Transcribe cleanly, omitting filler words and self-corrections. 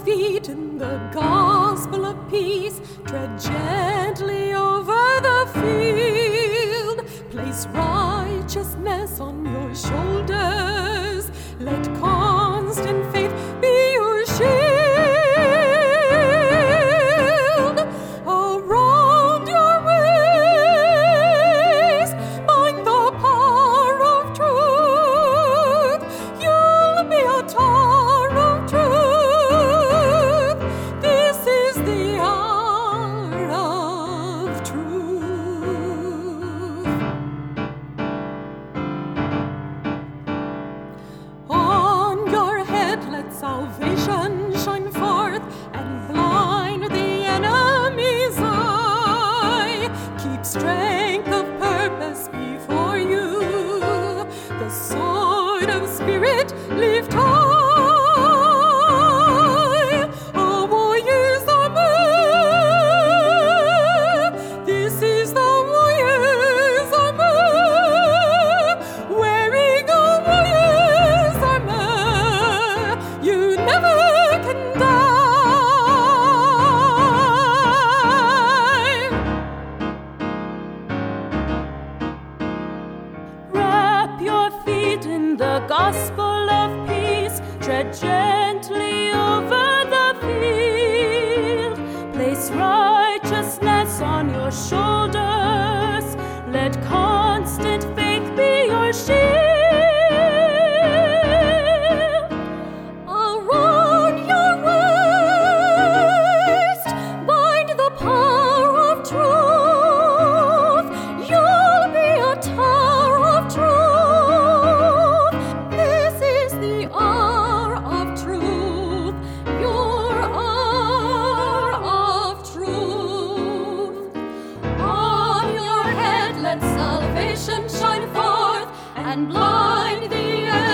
feet in the gospel of peace. Tread gently over the field. Place righteousness on your shoulders. Let constant faith be your shield. Around your waist, bind the power of truth. You'll be a tower of truth. This is the hour of truth. On your head let salvation shine forth and blind the enemy's eye. Keep strength of purpose before you. The sword of spirit lift high. A warrior's armor. This is the warrior's armor. Wearing a warrior's armor, you never can die. Wrap your feet in the gospel of peace. Tread gently over the field. Place righteousness on your shoulders. Let constant faith be your shield. Around your waist, bind the power of truth. You'll be a tower of truth. This is the hour of truth, your hour of truth. On your head let salvation shine forth and blind the